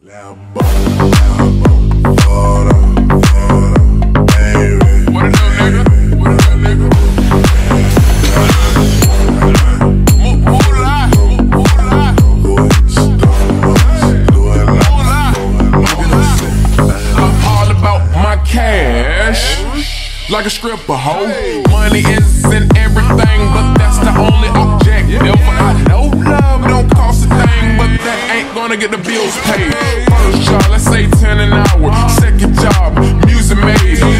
Lambo, Lambo, Florida, baby. What it do, nigga? What it do, nigga? I'm all about my cash, like a stripper hoe. Money isn't everything, but that's the only objective. I know love don't cost a thing, but that ain't gonna get the bills paid. First job, let's say 10 an hour. Second job, music made.